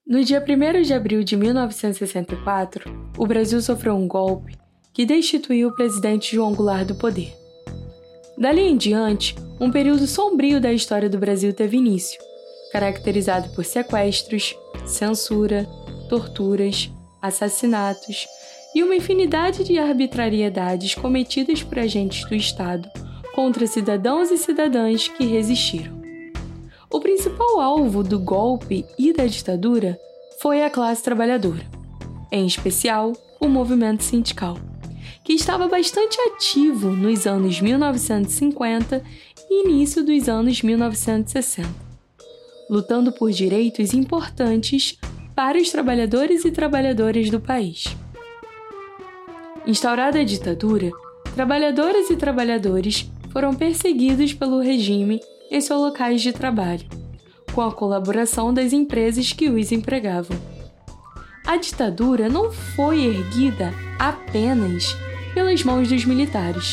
No dia 1º de abril de 1964, o Brasil sofreu um golpe que destituiu o presidente João Goulart do poder. Dali em diante, um período sombrio da história do Brasil teve início, caracterizado por sequestros, censura, torturas, assassinatos e uma infinidade de arbitrariedades cometidas por agentes do Estado contra cidadãos e cidadãs que resistiram. O principal alvo do golpe e da ditadura foi a classe trabalhadora, em especial o movimento sindical, que estava bastante ativo nos anos 1950 e início dos anos 1960, lutando por direitos importantes para os trabalhadores e trabalhadoras do país. Instaurada a ditadura, trabalhadoras e trabalhadores foram perseguidos pelo regime em seus locais de trabalho, com a colaboração das empresas que os empregavam. A ditadura não foi erguida apenas pelas mãos dos militares.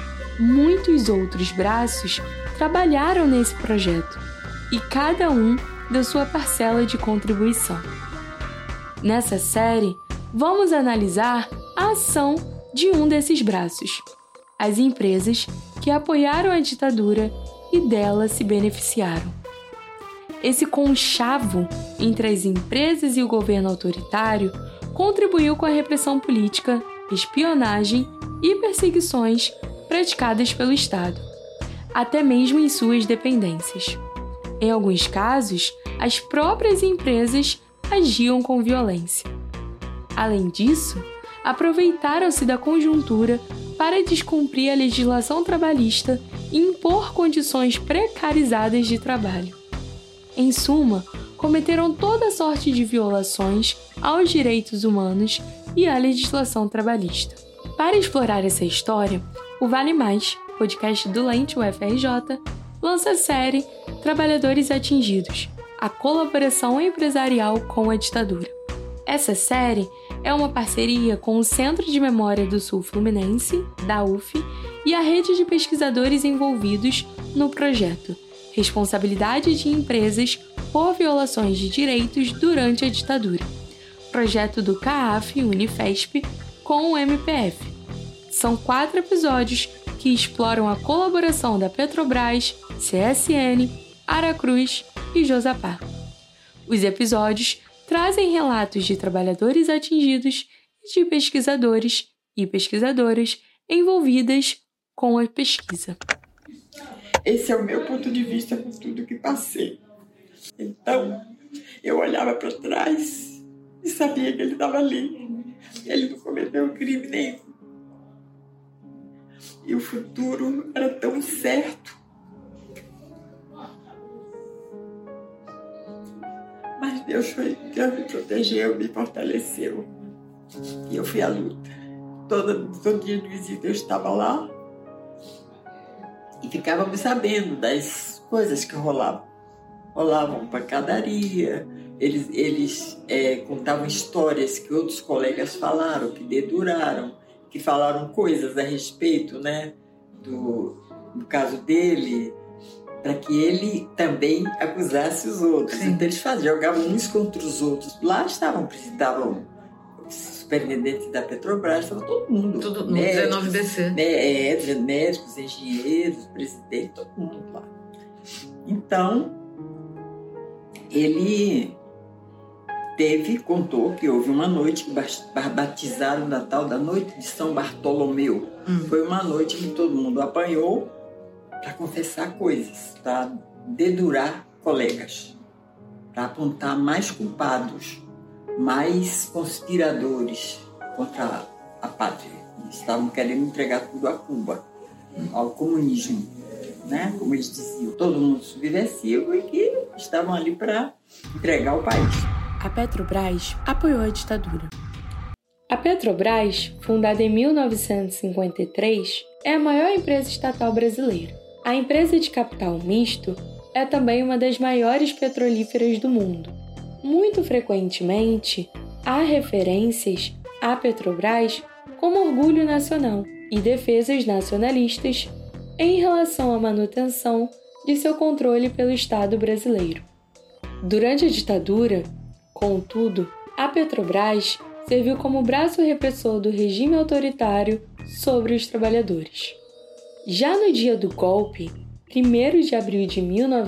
Muitos outros braços trabalharam nesse projeto e cada um deu sua parcela de contribuição. Nessa série, vamos analisar a ação de um desses braços, as empresas que apoiaram a ditadura e dela se beneficiaram. Esse conchavo entre as empresas e o governo autoritário contribuiu com a repressão política, espionagem e perseguições praticadas pelo Estado, até mesmo em suas dependências. Em alguns casos, as próprias empresas agiam com violência. Além disso, aproveitaram-se da conjuntura para descumprir a legislação trabalhista e impor condições precarizadas de trabalho. Em suma, cometeram toda sorte de violações aos direitos humanos e à legislação trabalhista. Para explorar essa história, o Vale Mais, podcast do Lente UFRJ, lança a série Trabalhadores Atingidos, a colaboração empresarial com a ditadura. Essa série é uma parceria com o Centro de Memória do Sul Fluminense, da UF, e a rede de pesquisadores envolvidos no projeto Responsabilidade de Empresas por Violações de Direitos durante a Ditadura, projeto do CAAF Unifesp com o MPF. São 4 episódios que exploram a colaboração da Petrobras, CSN, Aracruz e Josapá. Os episódios trazem relatos de trabalhadores atingidos e de pesquisadores e pesquisadoras envolvidas com a pesquisa. Esse é o meu ponto de vista com tudo que passei. Então, eu olhava para trás e sabia que ele estava ali. Ele não cometeu crime nenhum. E o futuro era tão certo. Mas Deus me protegeu, me fortaleceu. E eu fui à luta. Todo dia de visita eu estava lá. E ficávamos sabendo das coisas que rolavam. Rolavam pancadaria, eles contavam histórias que outros colegas falaram, que deduraram, que falaram coisas a respeito, né, do caso dele, para que ele também acusasse os outros. Sim. Então eles jogavam uns contra os outros. Lá estavam os superintendentes da Petrobras, estava todo mundo. Tudo no 19DC. Médicos, engenheiros, presidente, todo mundo lá. Então, ele contou que houve uma noite que batizaram na tal da noite de São Bartolomeu. Foi uma noite que todo mundo apanhou para confessar coisas, para dedurar colegas, para apontar mais culpados, mais conspiradores contra a pátria. Eles estavam querendo entregar tudo a Cuba, ao comunismo, né? Como eles diziam, todo mundo subversivo e que estavam ali para entregar o país. A Petrobras apoiou a ditadura. A Petrobras, fundada em 1953, é a maior empresa estatal brasileira. A empresa de capital misto é também uma das maiores petrolíferas do mundo. Muito frequentemente, há referências à Petrobras como orgulho nacional e defesas nacionalistas em relação à manutenção de seu controle pelo Estado brasileiro. Durante a ditadura, Contudo, a Petrobras serviu como braço repressor do regime autoritário sobre os trabalhadores. Já no dia do golpe, 1º de abril de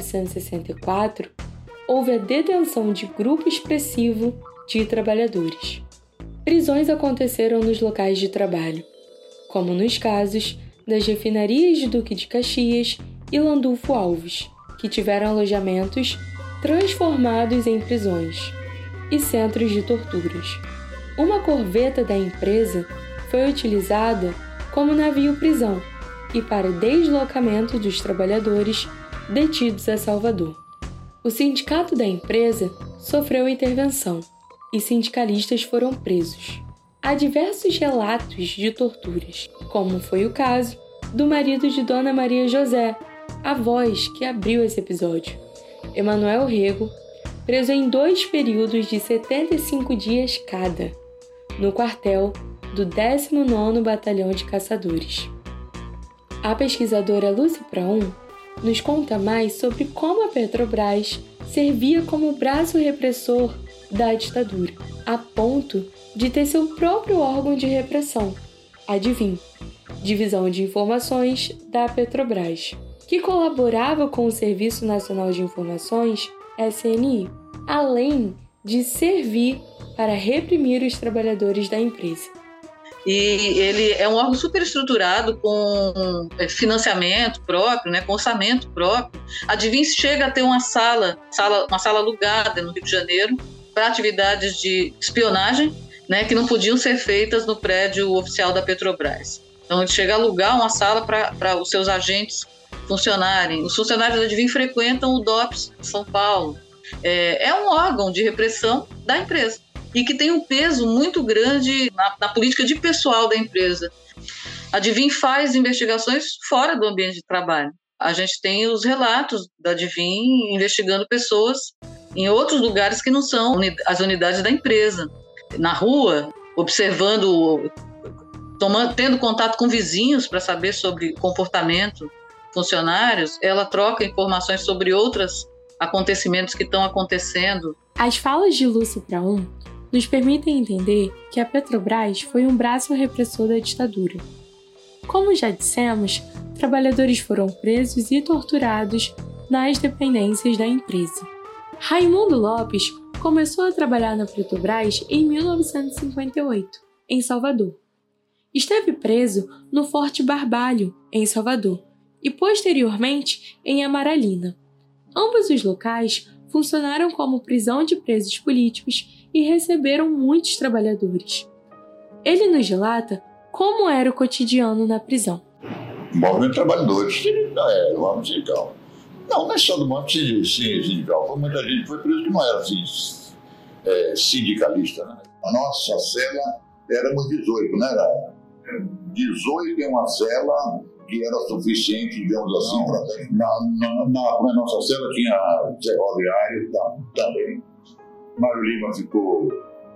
1964, houve a detenção de grupo expressivo de trabalhadores. Prisões aconteceram nos locais de trabalho, como nos casos das refinarias de Duque de Caxias e Landulfo Alves, que tiveram alojamentos transformados em prisões e centros de torturas. Uma corveta da empresa foi utilizada como navio-prisão e para deslocamento dos trabalhadores detidos a Salvador. O sindicato da empresa sofreu intervenção e sindicalistas foram presos. Há diversos relatos de torturas, como foi o caso do marido de Dona Maria José, a voz que abriu esse episódio, Emanuel Rego, preso em 2 períodos de 75 dias cada, no quartel do 19º Batalhão de Caçadores. A pesquisadora Lúcia Praun nos conta mais sobre como a Petrobras servia como braço repressor da ditadura, a ponto de ter seu próprio órgão de repressão, a DIVIN, Divisão de Informações da Petrobras, que colaborava com o Serviço Nacional de Informações, SNI, além de servir para reprimir os trabalhadores da empresa. E ele é um órgão superestruturado com financiamento próprio, né, com orçamento próprio. A DIVIN chega a ter uma sala alugada no Rio de Janeiro para atividades de espionagem, né, que não podiam ser feitas no prédio oficial da Petrobras. Então ele chega a alugar uma sala para os seus agentes funcionarem. Os funcionários da DIVIN frequentam o DOPS de São Paulo. É um órgão de repressão da empresa e que tem um peso muito grande na política de pessoal da empresa. A DIVIN faz investigações fora do ambiente de trabalho. A gente tem os relatos da DIVIN investigando pessoas em outros lugares que não são as unidades da empresa. Na rua, observando, tendo contato com vizinhos para saber sobre comportamento funcionários, ela troca informações sobre outros acontecimentos que estão acontecendo. As falas de Lúcia Praun nos permitem entender que a Petrobras foi um braço repressor da ditadura. Como já dissemos, trabalhadores foram presos e torturados nas dependências da empresa. Raimundo Lopes começou a trabalhar na Petrobras em 1958, em Salvador. Esteve preso no Forte Barbalho, em Salvador, e posteriormente em Amaralina. Ambos os locais funcionaram como prisão de presos políticos e receberam muitos trabalhadores. Ele nos relata como era o cotidiano na prisão. O movimento de trabalhadores, o movimento sindical. Não é só do movimento sindical, muita gente foi preso que não era assim, sindicalista. Né? A nossa cela éramos 18, não era? 18 em uma cela que era suficiente, digamos assim, na nossa cela tinha ferroviário também. Mário Lima ficou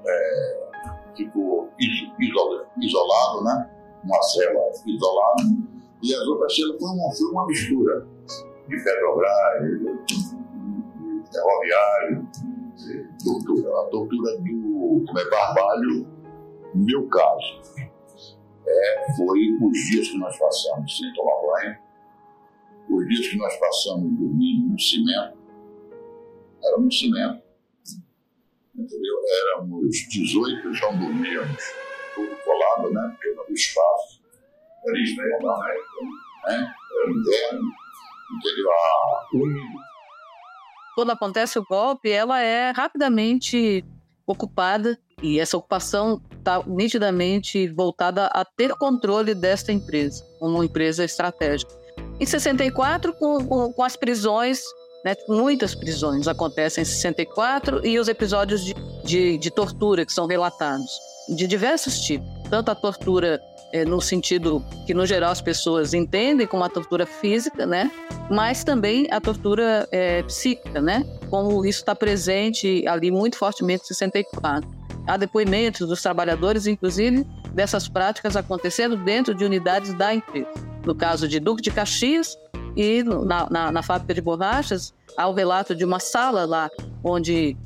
isolado, né? Uma cela isolada, e as outras celas foi uma mistura de Petrobras, de ferroviário, tortura. A tortura do Barbalho, no meu caso, foi os dias que nós passamos sem tomar banho, os dias que nós passamos dormindo no cimento, era no cimento, entendeu? Éramos 18, então dormíamos tudo colado, né? Porque não havia espaço, era inverno, né? Era inverno, entendeu? Úmido. Quando acontece o golpe, ela é rapidamente ocupada, e essa ocupação está nitidamente voltada a ter controle desta empresa, como uma empresa estratégica. Em 64, com as prisões, né, muitas prisões acontecem em 64, e os episódios de tortura que são relatados, de diversos tipos. Tanto a tortura no sentido que, no geral, as pessoas entendem como a tortura física, né, mas também a tortura psíquica, né, como isso está presente ali muito fortemente em 64. Há depoimentos dos trabalhadores, inclusive, dessas práticas acontecendo dentro de unidades da empresa. No caso de Duque de Caxias e na fábrica de borrachas, há o relato de uma sala lá onde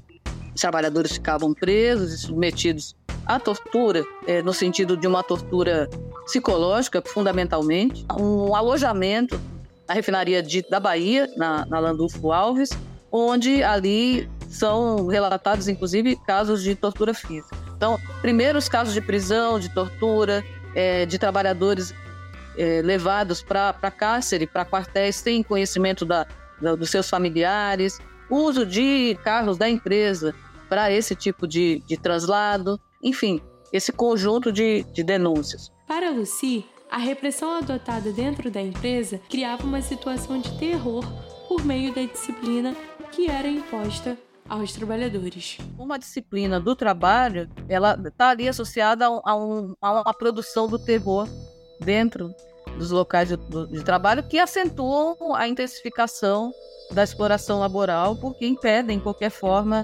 Os trabalhadores ficavam presos e submetidos à tortura, no sentido de uma tortura psicológica, fundamentalmente. Um alojamento na refinaria da Bahia, na Landulfo Alves, onde ali são relatados, inclusive, casos de tortura física. Então, primeiros casos de prisão, de tortura, de trabalhadores levados para cárcere, para quartéis, sem conhecimento dos seus familiares, uso de carros da empresa para esse tipo de translado, enfim, esse conjunto de denúncias. Para Lucy, a repressão adotada dentro da empresa criava uma situação de terror por meio da disciplina que era imposta aos trabalhadores. Uma disciplina do trabalho, ela está ali associada a uma produção do terror dentro dos locais de trabalho que acentuam a intensificação da exploração laboral, porque impedem qualquer forma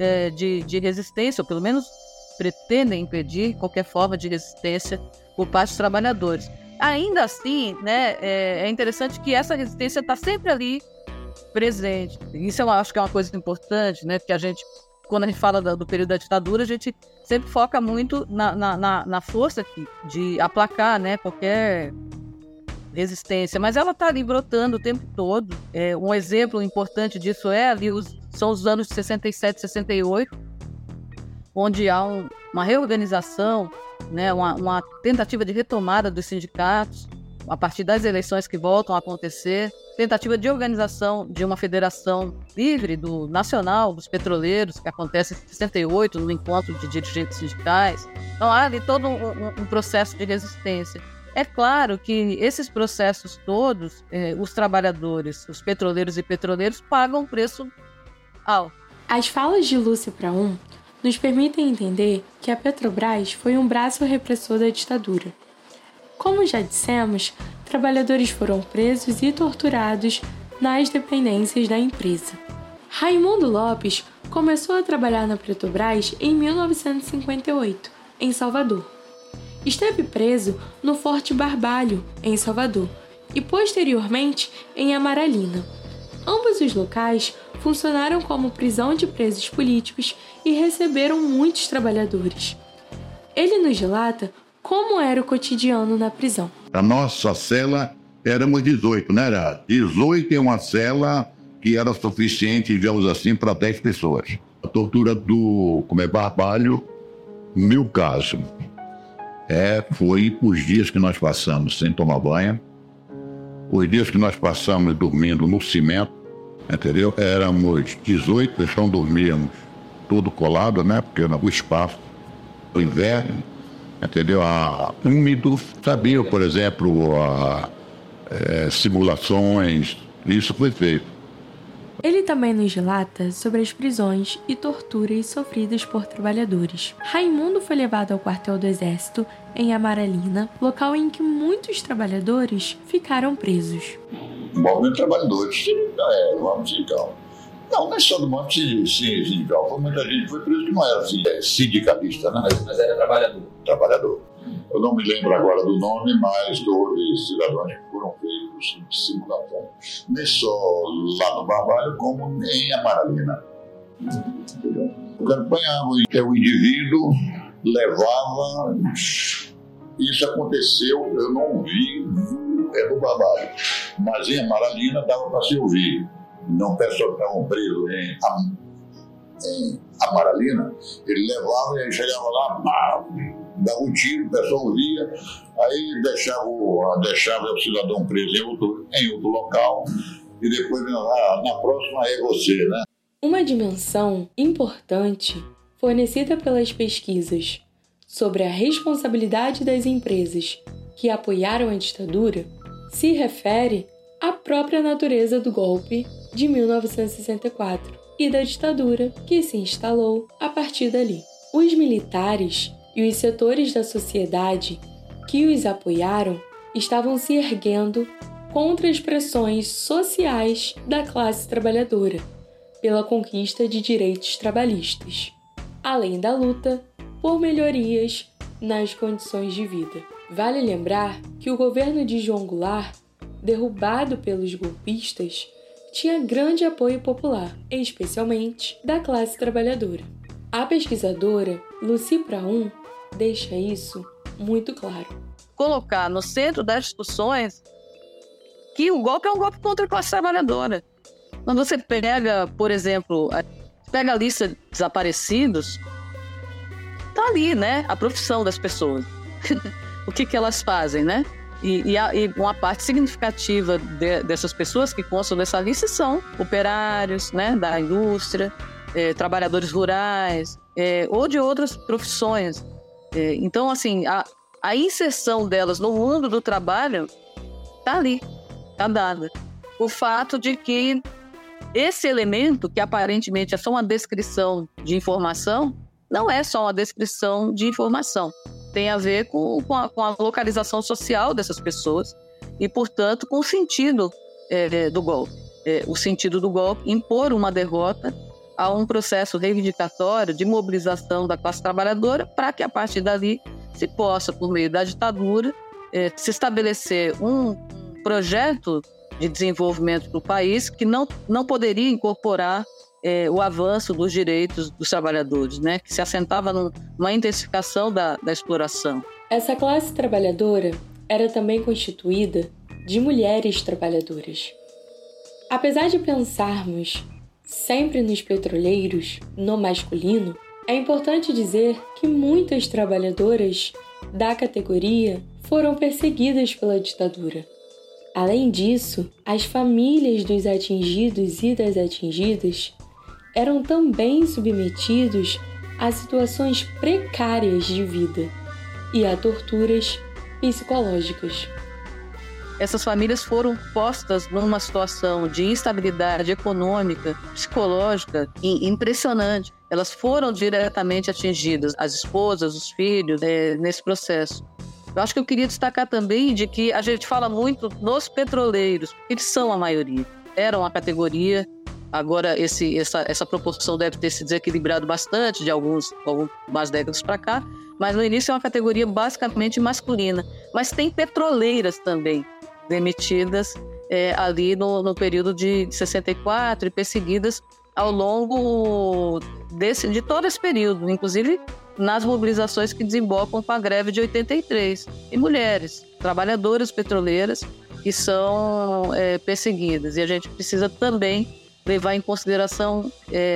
de resistência, ou pelo menos pretendem impedir qualquer forma de resistência por parte dos trabalhadores. Ainda assim, né, é interessante que essa resistência está sempre ali presente. Isso eu acho que é uma coisa importante, né, porque quando a gente fala do período da ditadura, a gente sempre foca muito na força de aplacar, né, qualquer resistência, mas ela está ali brotando o tempo todo. Um exemplo importante disso são os anos de 67, 68, onde há uma reorganização, né, uma tentativa de retomada dos sindicatos, a partir das eleições que voltam a acontecer, tentativa de organização de uma federação livre nacional dos petroleiros, que acontece em 68, no encontro de dirigentes sindicais. Então há ali todo um processo de resistência. É claro que esses processos todos, os trabalhadores, os petroleiros e petroleiros pagam um preço alto. As falas de Lúcia Praun nos permitem entender que a Petrobras foi um braço repressor da ditadura. Como já dissemos, trabalhadores foram presos e torturados nas dependências da empresa. Raimundo Lopes começou a trabalhar na Petrobras em 1958, em Salvador. Esteve preso no Forte Barbalho, em Salvador, e posteriormente em Amaralina. Ambos os locais funcionaram como prisão de presos políticos e receberam muitos trabalhadores. Ele nos relata como era o cotidiano na prisão. A nossa cela éramos 18, né? Era 18 em uma cela que era suficiente, digamos assim, para 10 pessoas. A tortura do Barbalho, 1000 casos. Foi os dias que nós passamos sem tomar banho, os dias que nós passamos dormindo no cimento, entendeu? Éramos 18, então dormíamos todo colado, né? Porque era o espaço, o inverno, entendeu? Úmido, sabia, por exemplo, simulações, isso foi feito. Ele também nos relata sobre as prisões e torturas sofridas por trabalhadores. Raimundo foi levado ao quartel do Exército, em Amaralina, local em que muitos trabalhadores ficaram presos. O movimento de trabalhadores, o movimento sindical. Não é só do movimento sindical, muita gente foi preso que não era sindicalista, né? Mas era trabalhador. Trabalhador. Eu não me lembro agora do nome, mas houve cidadãos que foram feitos de simulação. Nem só lá no Barbalho, como em Amaralina. Entendeu? O cara apanhava, o indivíduo levava. Isso aconteceu, eu não vi no Barbalho. Mas em Amaralina dava para se ouvir. Não pessoas que estavam presos em Amaralina, ele levava e chegava lá, dava um tiro, o pessoal ouvia, aí deixava o cidadão preso em outro local, e depois na próxima é você, né? Uma dimensão importante fornecida pelas pesquisas sobre a responsabilidade das empresas que apoiaram a ditadura se refere à própria natureza do golpe de 1964 e da ditadura que se instalou a partir dali. Os militares e os setores da sociedade que os apoiaram estavam se erguendo contra as pressões sociais da classe trabalhadora pela conquista de direitos trabalhistas, além da luta por melhorias nas condições de vida. Vale lembrar que o governo de João Goulart, derrubado pelos golpistas, tinha grande apoio popular, especialmente da classe trabalhadora. A pesquisadora Lucy Praun deixa isso muito claro. Colocar no centro das discussões que o golpe é um golpe contra a classe trabalhadora. Quando você pega, por exemplo, a lista de desaparecidos, tá ali, né? A profissão das pessoas. O que elas fazem, né? E uma parte significativa dessas pessoas que constam nessa lista são operários, né, da indústria, trabalhadores rurais, ou de outras profissões. Então, assim, a inserção delas no mundo do trabalho está ali, está dada. O fato de que esse elemento, que aparentemente é só uma descrição de informação, não é só uma descrição de informação. Tem a ver com a localização social dessas pessoas e, portanto, com o sentido do golpe. O sentido do golpe, impor uma derrota a um processo reivindicatório de mobilização da classe trabalhadora para que, a partir dali, se possa, por meio da ditadura, se estabelecer um projeto de desenvolvimento do país que não poderia incorporar o avanço dos direitos dos trabalhadores, né, que se assentava numa intensificação da exploração. Essa classe trabalhadora era também constituída de mulheres trabalhadoras. Apesar de pensarmos sempre nos petroleiros, no masculino, é importante dizer que muitas trabalhadoras da categoria foram perseguidas pela ditadura. Além disso, as famílias dos atingidos e das atingidas eram também submetidos a situações precárias de vida e a torturas psicológicas. Essas famílias foram postas numa situação de instabilidade econômica, psicológica impressionante. Elas foram diretamente atingidas, as esposas, os filhos, nesse processo. Eu acho que eu queria destacar também de que a gente fala muito nos petroleiros, eles são a maioria, eram a categoria. Agora, essa proporção deve ter se desequilibrado bastante de algumas décadas para cá, mas no início é uma categoria basicamente masculina. Mas tem petroleiras também demitidas ali no período de 64 e perseguidas ao longo de todo esse período, inclusive nas mobilizações que desembocam com a greve de 83. E mulheres, trabalhadoras petroleiras, que são perseguidas. E a gente precisa também levar em consideração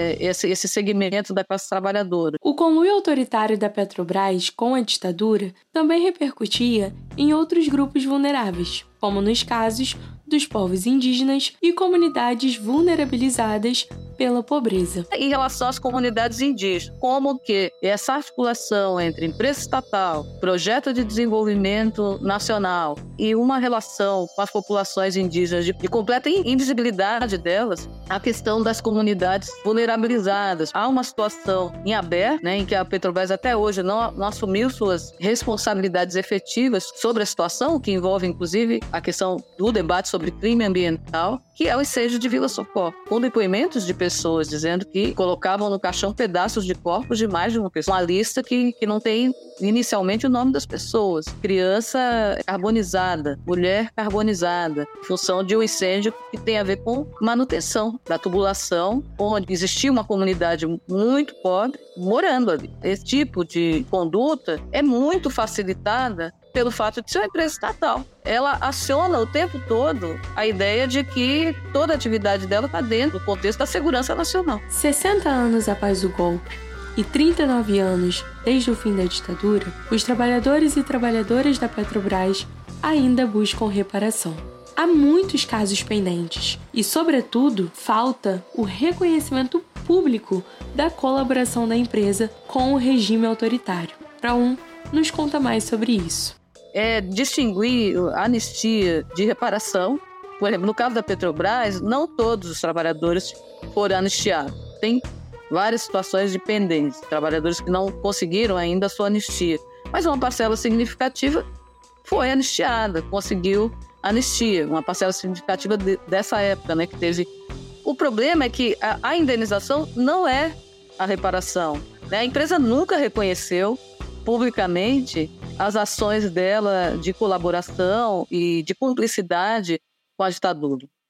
esse segmento da classe trabalhadora. O conluio autoritário da Petrobras com a ditadura também repercutia em outros grupos vulneráveis, como nos casos dos povos indígenas e comunidades vulnerabilizadas pela pobreza. Em relação às comunidades indígenas, como que essa articulação entre empresa estatal, projeto de desenvolvimento nacional e uma relação com as populações indígenas de completa invisibilidade delas, a questão das comunidades vulnerabilizadas. Há uma situação em aberto, né, em que a Petrobras até hoje não assumiu suas responsabilidades efetivas sobre a situação, que envolve inclusive a questão do debate sobre crime ambiental, que é o ensejo de Vila Socorro, com depoimentos de pessoas dizendo que colocavam no caixão pedaços de corpos de mais de uma pessoa. Uma lista que não tem inicialmente o nome das pessoas. Criança carbonizada, mulher carbonizada, em função de um incêndio que tem a ver com manutenção da tubulação, onde existia uma comunidade muito pobre morando ali. Esse tipo de conduta é muito facilitada pelo fato de ser uma empresa estatal. Ela aciona o tempo todo a ideia de que toda a atividade dela está dentro do contexto da segurança nacional. 60 anos após o golpe e 39 anos desde o fim da ditadura, os trabalhadores e trabalhadoras da Petrobras ainda buscam reparação. Há muitos casos pendentes e, sobretudo, falta o reconhecimento público da colaboração da empresa com o regime autoritário. Praun nos conta mais sobre isso. Distinguir a anistia de reparação. Por exemplo, no caso da Petrobras, não todos os trabalhadores foram anistiados. Tem várias situações de pendência, trabalhadores que não conseguiram ainda a sua anistia. Mas uma parcela significativa foi anistiada, conseguiu anistia, uma parcela significativa dessa época, né, que teve. O problema é que a indenização não é a reparação, né? A empresa nunca reconheceu publicamente as ações dela de colaboração e de cumplicidade com a ditadura.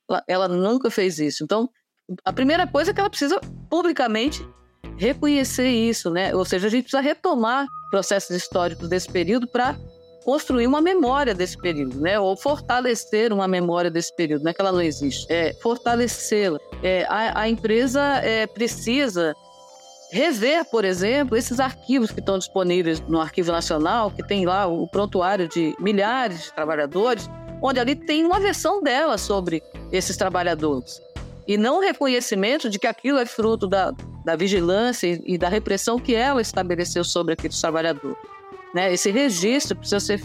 ela nunca fez isso. Então, a primeira coisa é que ela precisa publicamente reconhecer isso, né? Ou seja, a gente precisa retomar processos históricos desse período para construir uma memória desse período, né? Ou fortalecer uma memória desse período, não é que ela não existe, é fortalecê-la. A empresa precisa rever, por exemplo, esses arquivos que estão disponíveis no Arquivo Nacional, que tem lá o prontuário de milhares de trabalhadores, onde ali tem uma versão dela sobre esses trabalhadores. E não o reconhecimento de que aquilo é fruto da vigilância e da repressão que ela estabeleceu sobre aqueles trabalhadores. Né? Esse registro precisa ser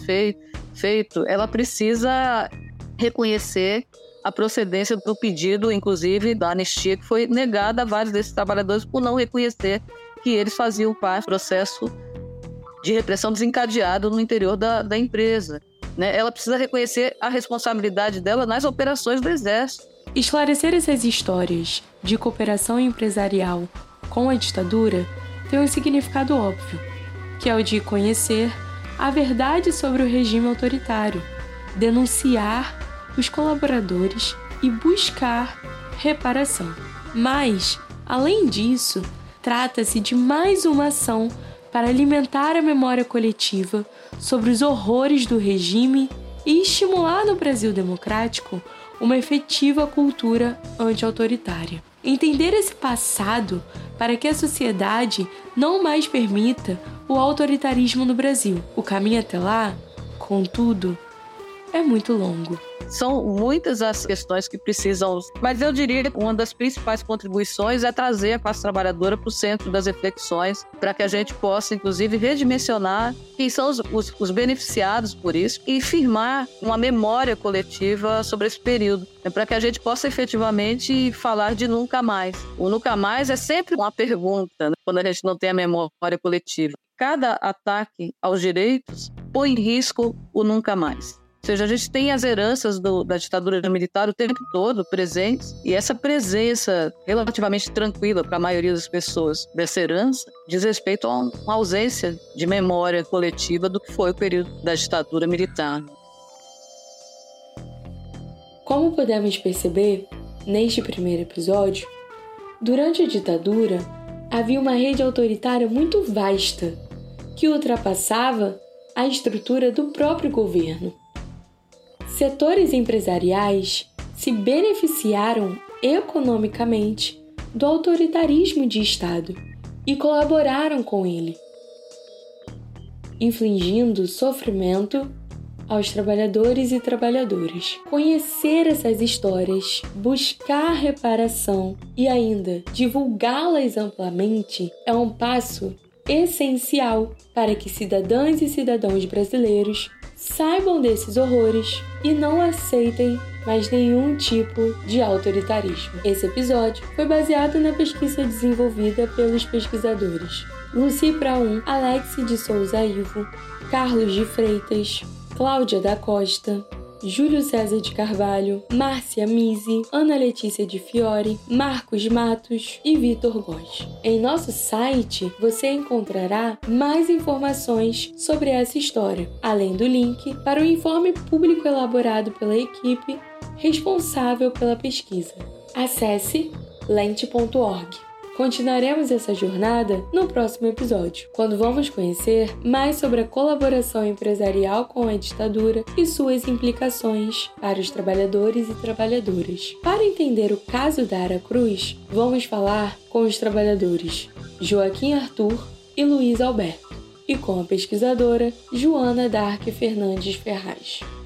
feito, ela precisa reconhecer a procedência do pedido, inclusive, da anistia que foi negada a vários desses trabalhadores por não reconhecer que eles faziam parte do processo de repressão desencadeado no interior da empresa. Né? Ela precisa reconhecer a responsabilidade dela nas operações do Exército. Esclarecer essas histórias de cooperação empresarial com a ditadura tem um significado óbvio, que é o de conhecer a verdade sobre o regime autoritário, denunciar os colaboradores e buscar reparação. Mas, além disso, trata-se de mais uma ação para alimentar a memória coletiva sobre os horrores do regime e estimular no Brasil democrático uma efetiva cultura anti-autoritária. Entender esse passado para que a sociedade não mais permita o autoritarismo no Brasil. O caminho até lá, contudo, é muito longo. São muitas as questões que precisam, mas eu diria que uma das principais contribuições é trazer a classe trabalhadora para o centro das reflexões, para que a gente possa, inclusive, redimensionar quem são os beneficiados por isso e firmar uma memória coletiva sobre esse período, para que a gente possa efetivamente falar de nunca mais. O nunca mais é sempre uma pergunta, né, quando a gente não tem a memória coletiva. Cada ataque aos direitos põe em risco o nunca mais. Ou seja, a gente tem as heranças da ditadura militar o tempo todo presentes, e essa presença relativamente tranquila para a maioria das pessoas dessa herança diz respeito a uma ausência de memória coletiva do que foi o período da ditadura militar. Como podemos perceber, neste primeiro episódio, durante a ditadura havia uma rede autoritária muito vasta, que ultrapassava a estrutura do próprio governo. Setores empresariais se beneficiaram economicamente do autoritarismo de Estado e colaboraram com ele, infligindo sofrimento aos trabalhadores e trabalhadoras. Conhecer essas histórias, buscar reparação e ainda divulgá-las amplamente é um passo essencial para que cidadãs e cidadãos brasileiros saibam desses horrores e não aceitem mais nenhum tipo de autoritarismo. Esse episódio foi baseado na pesquisa desenvolvida pelos pesquisadores Lucy Praun, Alex de Souza Ivo, Carlos de Freitas, Cláudia da Costa, Júlio César de Carvalho, Márcia Misi, Ana Letícia de Fiore, Marcos Matos e Vitor Góes. Em nosso site você encontrará mais informações sobre essa história, além do link para o informe público elaborado pela equipe responsável pela pesquisa. Acesse lente.org. Continuaremos essa jornada no próximo episódio, quando vamos conhecer mais sobre a colaboração empresarial com a ditadura e suas implicações para os trabalhadores e trabalhadoras. Para entender o caso da Aracruz, vamos falar com os trabalhadores Joaquim Arthur e Luiz Alberto, e com a pesquisadora Joana Dark Fernandes Ferraz.